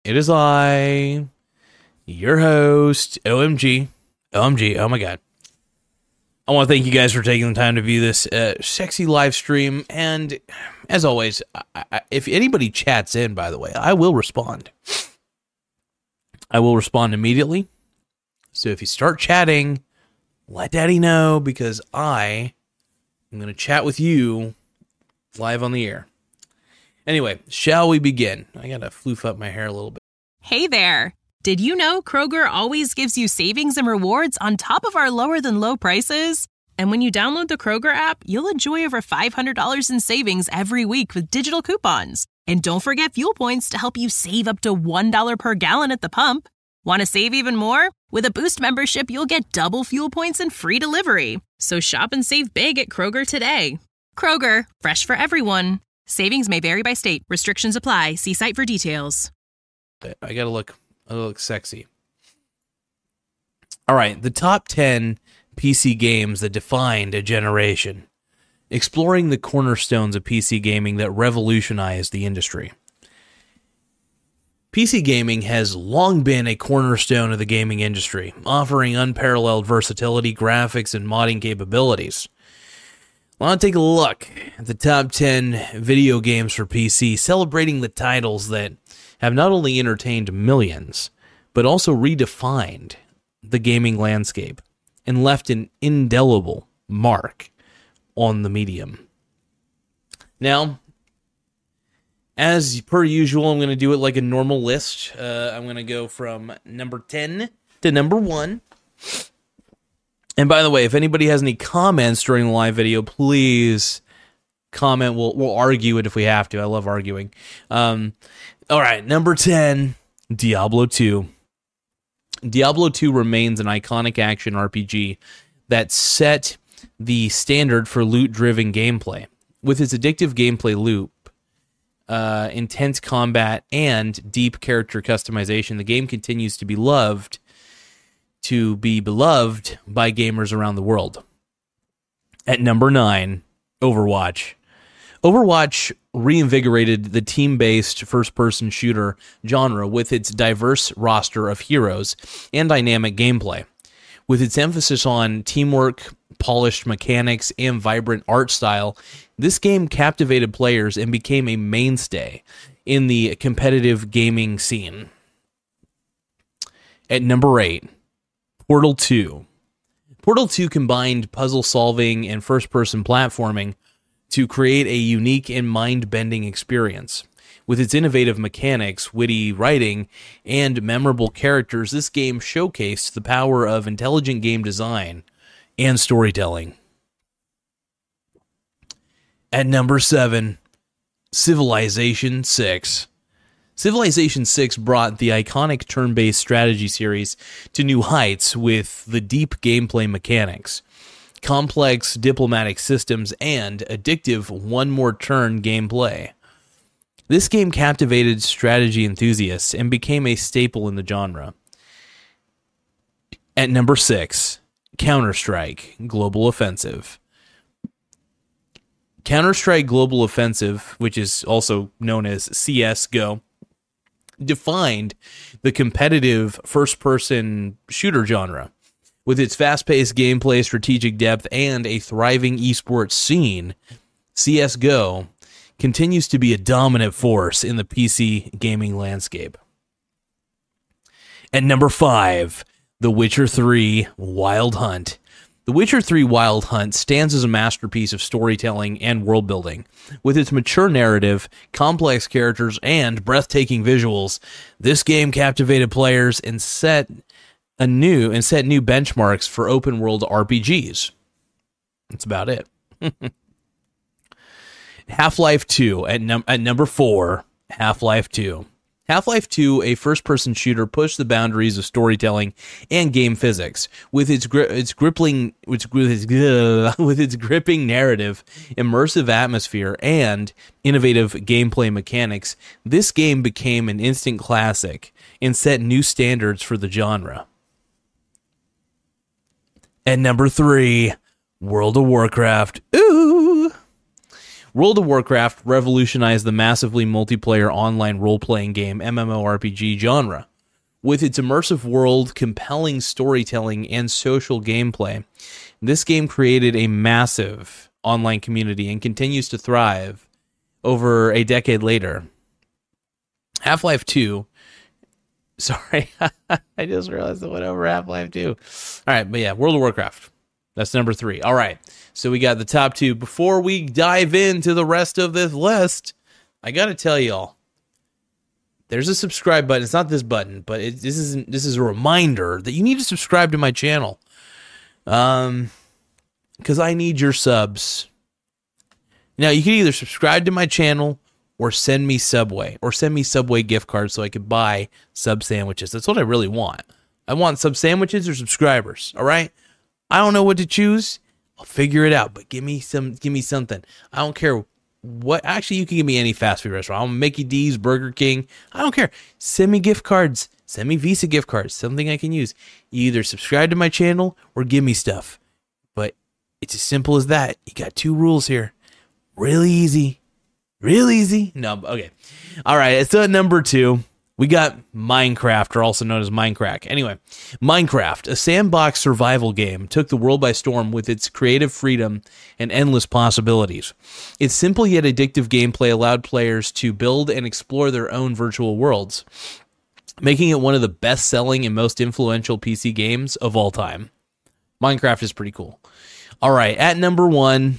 It is I, your host, OMG, oh my God. I want to thank you guys for taking the time to view this sexy live stream, and as always, if anybody chats in, by the way, I will respond. I will respond immediately, so if you start chatting, let Daddy know, because I am going to chat with you live on the air. Anyway, shall we begin? I got to floof up my hair a little bit. Hey there! Did you know Kroger always gives you savings and rewards on top of our lower-than-low prices? And when you download the Kroger app, you'll enjoy over $500 in savings every week with digital coupons. And don't forget fuel points to help you save up to $1 per gallon at the pump. Want to save even more? With a Boost membership, you'll get double fuel points and free delivery. So shop and save big at Kroger today. Kroger, fresh for everyone. Savings may vary by state. Restrictions apply. See site for details. I gotta look sexy. All right, the top 10 PC games that defined a generation. Exploring the cornerstones of PC gaming that revolutionized the industry. PC gaming has long been a cornerstone of the gaming industry, offering unparalleled versatility, graphics, and modding capabilities. I want to take a look at the top 10 video games for PC, celebrating the titles that have not only entertained millions, but also redefined the gaming landscape and left an indelible mark on the medium. Now, as per usual, I'm going to do it like a normal list. I'm going to go from number 10 to number 1. And by the way, if anybody has any comments during the live video, please comment. We'll argue it if we have to. I love arguing. All right, number 10, Diablo 2. Diablo 2 remains an iconic action RPG that set the standard for loot-driven gameplay. With its addictive gameplay loop, intense combat, and deep character customization, the game continues to be beloved by gamers around the world. At number 9, Overwatch. Overwatch reinvigorated the team-based first-person shooter genre with its diverse roster of heroes and dynamic gameplay. With its emphasis on teamwork, polished mechanics, and vibrant art style, this game captivated players and became a mainstay in the competitive gaming scene. At number 8, Portal 2. Portal 2 combined puzzle solving and first-person platforming to create a unique and mind-bending experience. With its innovative mechanics, witty writing, and memorable characters, this game showcased the power of intelligent game design and storytelling. At number 7, Civilization 6. Civilization 6 brought the iconic turn-based strategy series to new heights with the deep gameplay mechanics, complex diplomatic systems, and addictive one-more-turn gameplay. This game captivated strategy enthusiasts and became a staple in the genre. At number 6, Counter-Strike Global Offensive. Counter-Strike Global Offensive, which is also known as CS:GO, defined the competitive first-person shooter genre. With its fast-paced gameplay, strategic depth, and a thriving esports scene, CS:GO continues to be a dominant force in the PC gaming landscape. At number 5, The Witcher 3 Wild Hunt. The Witcher 3 Wild Hunt stands as a masterpiece of storytelling and world building. With its mature narrative, complex characters, and breathtaking visuals, this game captivated players and set new benchmarks for open world RPGs. That's about it. Half-Life 2 at number 4, Half-Life 2. Half-Life 2, a first-person shooter, pushed the boundaries of storytelling and game physics. With its gripping narrative, immersive atmosphere, and innovative gameplay mechanics, this game became an instant classic and set new standards for the genre. At number 3, World of Warcraft. Ooh! World of Warcraft revolutionized the massively multiplayer online role-playing game MMORPG genre. With its immersive world, compelling storytelling, and social gameplay, this game created a massive online community and continues to thrive over a decade later. Half-Life 2... Sorry, I just realized I went over Half-Life 2. All right, but yeah, World of Warcraft. That's number 3. All right, so we got the top 2. Before we dive into the rest of this list, I got to tell y'all, there's a subscribe button. It's not this button, but this is a reminder that you need to subscribe to my channel. Because I need your subs. Now, you can either subscribe to my channel or send me Subway, or send me Subway gift cards so I could buy sub sandwiches. That's what I really want. I want sub sandwiches or subscribers, all right? I don't know what to choose. I'll figure it out, but give me something. I don't care what. Actually, you can give me any fast food restaurant. I'm Mickey D's, Burger King. I don't care. Send me gift cards. Send me Visa gift cards, something I can use. You either subscribe to my channel or give me stuff. But it's as simple as that. You got 2 rules here. Really easy. Real easy. No, okay. All right, so at number 2, we got Minecraft, or also known as Minecraft. Anyway, Minecraft, a sandbox survival game, took the world by storm with its creative freedom and endless possibilities. Its simple yet addictive gameplay allowed players to build and explore their own virtual worlds, making it one of the best-selling and most influential PC games of all time. Minecraft is pretty cool. All right, at number 1...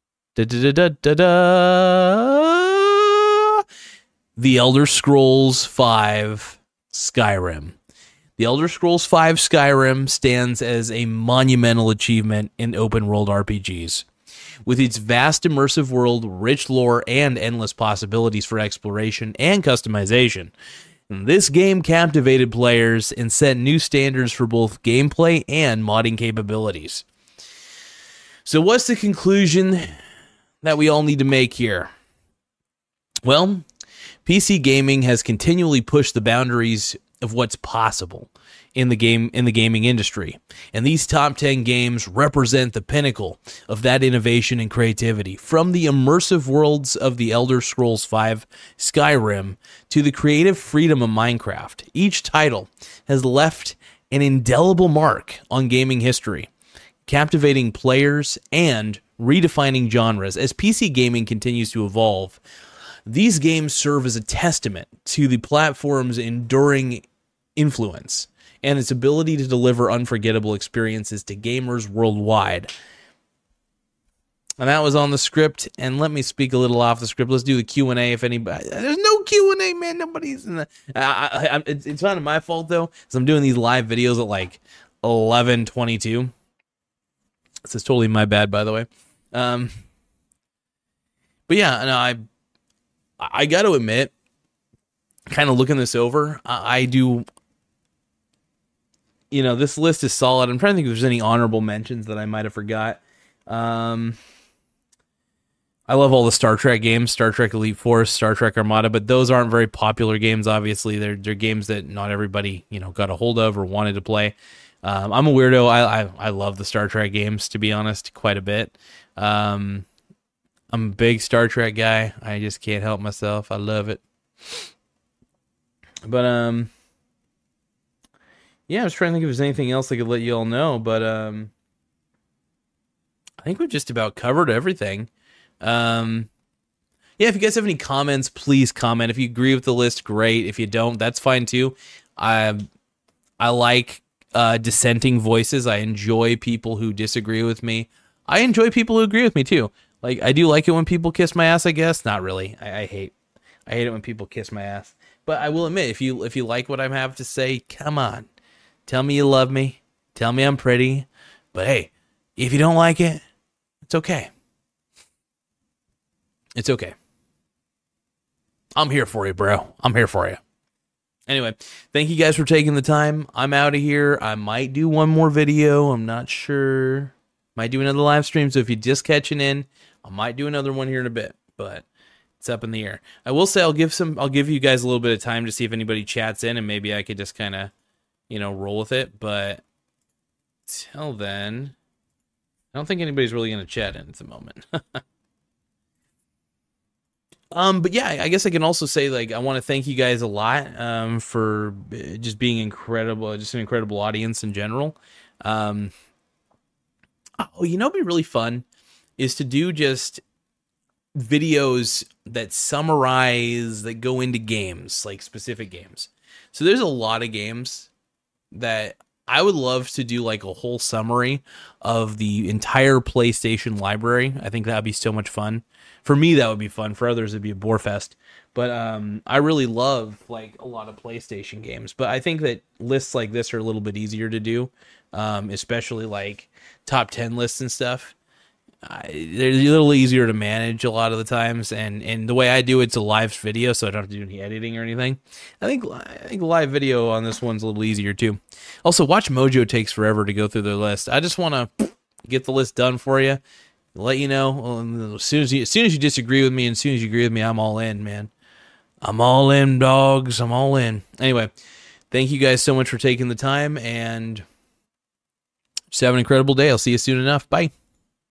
The Elder Scrolls V Skyrim. The Elder Scrolls V Skyrim stands as a monumental achievement in open-world RPGs. With its vast immersive world, rich lore, and endless possibilities for exploration and customization, this game captivated players and set new standards for both gameplay and modding capabilities. So what's the conclusion that we all need to make here? Well, PC gaming has continually pushed the boundaries of what's possible in the gaming industry, and these top 10 games represent the pinnacle of that innovation and creativity. From the immersive worlds of the Elder Scrolls V Skyrim to the creative freedom of Minecraft, each title has left an indelible mark on gaming history, captivating players and redefining genres. As PC gaming continues to evolve, these games serve as a testament to the platform's enduring influence and its ability to deliver unforgettable experiences to gamers worldwide. And that was on the script, and let me speak a little off the script. Let's do the Q&A if anybody... There's no Q&A, man. Nobody's in the... It's not my fault, though, because I'm doing these live videos at like 11:22. This is totally my bad, by the way. But yeah, no, I got to admit, kind of looking this over, I do, this list is solid. I'm trying to think if there's any honorable mentions that I might have forgot. I love all the Star Trek games, Star Trek Elite Force, Star Trek Armada, but those aren't very popular games, obviously. They're games that not everybody, got a hold of or wanted to play. I'm a weirdo. I love the Star Trek games, to be honest, quite a bit. I'm a big Star Trek guy. I just can't help myself. I love it. But, yeah, I was trying to think if there's anything else I could let you all know, but, I think we've just about covered everything. Yeah, if you guys have any comments, please comment. If you agree with the list, great. If you don't, that's fine too. I like, dissenting voices. I enjoy people who disagree with me. I enjoy people who agree with me too. Like, I do like it when people kiss my ass, I guess. Not really. I hate it when people kiss my ass. But I will admit, if you like what I have to say, come on. Tell me you love me. Tell me I'm pretty. But hey, if you don't like it, it's okay. It's okay. I'm here for you, bro. I'm here for you. Anyway, thank you guys for taking the time. I'm out of here. I might do one more video. I'm not sure. Might do another live stream. So if you're just catching in, I might do another one here in a bit. But it's up in the air. I will say I'll give you guys a little bit of time to see if anybody chats in, and maybe I could just kind of, roll with it. But till then, I don't think anybody's really going to chat in at the moment. But yeah, I guess I can also say, like, I want to thank you guys a lot for just being incredible, just an incredible audience in general. Oh, it'd be really fun is to do just videos that summarize, that go into games, like specific games. So there's a lot of games that I would love to do, like a whole summary of the entire PlayStation library. I think that'd be so much fun. For me, that would be fun. For others, it'd be a bore fest. But I really love, like, a lot of PlayStation games. But I think that lists like this are a little bit easier to do, especially like top 10 lists and stuff. They're a little easier to manage a lot of the times, and the way I do it's a live video, so I don't have to do any editing or anything. I think live video on this one's a little easier too. Also, Watch Mojo takes forever to go through their list. I just want to get the list done for you, let you know. As soon as you disagree with me, and as soon as you agree with me, I'm all in, man. I'm all in, dogs. I'm all in. Anyway, thank you guys so much for taking the time, and just have an incredible day. I'll see you soon enough. Bye.